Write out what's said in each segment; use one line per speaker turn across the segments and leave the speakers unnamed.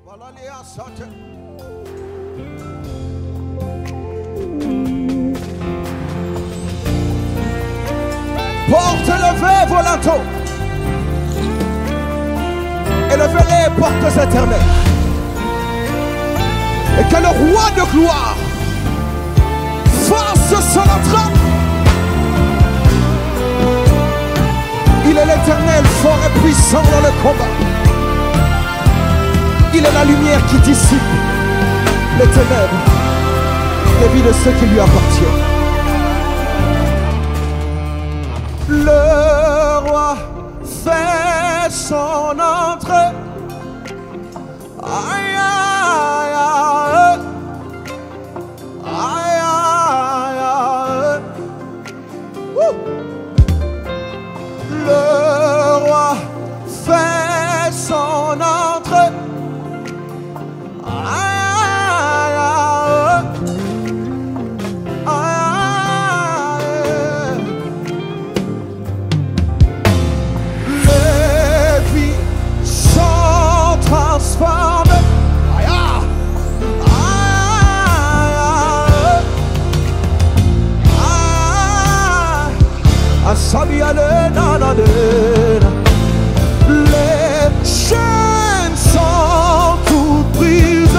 Portes levées, vos linteaux. Élevez les portes éternelles. Et que le roi de gloire fasse son entrée. Il est l'Éternel, fort et puissant dans le combat. Il est la lumière qui dissipe les ténèbres des vies de ceux qui lui appartiennent. Le roi fait son entrée. Aïe, aïe, aïe. Aïe, aïe, aïe. Le roi fait son entrée. Aïe, aïe, aïe. Les vies sont transformées. Les chaînes sont toutes prises.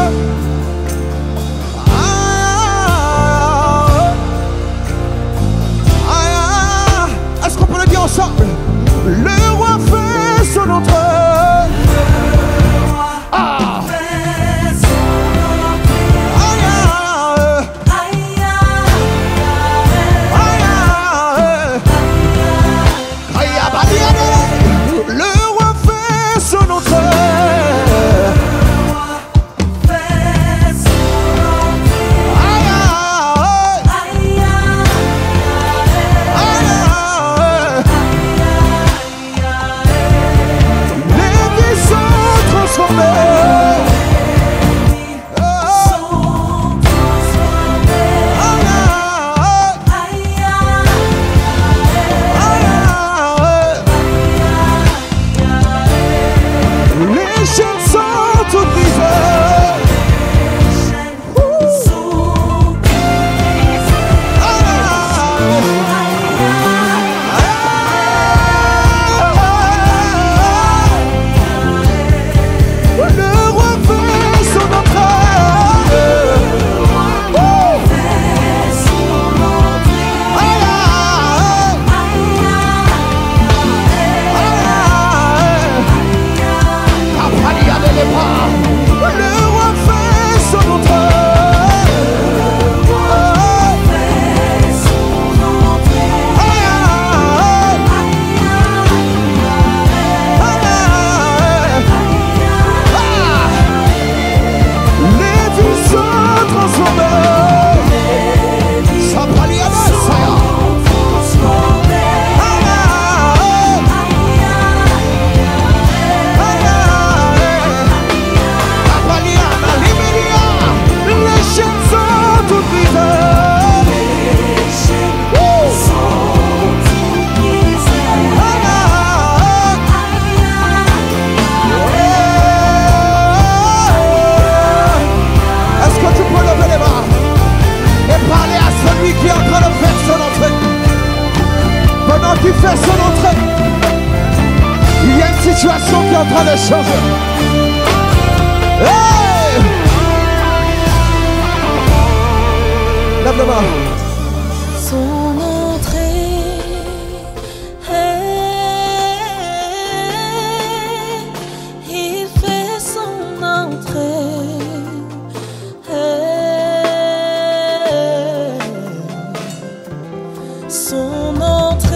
Est-ce qu'on peut le dire ensemble? Le roi fait son entrée. Qui fait son entrée. Il y a une situation qui est en train de changer. Hey! Lève la main.
Son entrée, il fait son entrée. Son entrée.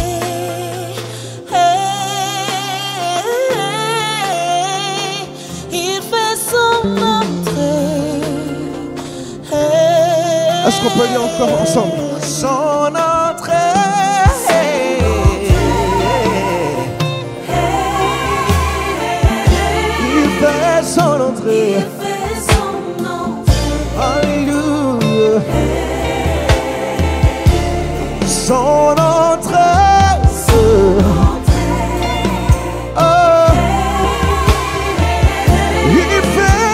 Est-ce qu'on peut lire encore ensemble? Son entrée. Il fait son entrée. Alléluia. Son entrée. Il fait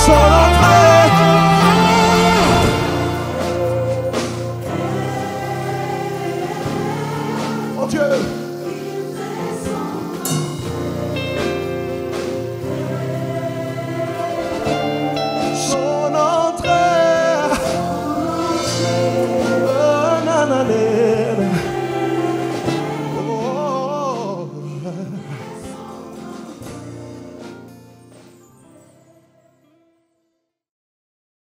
son entrée.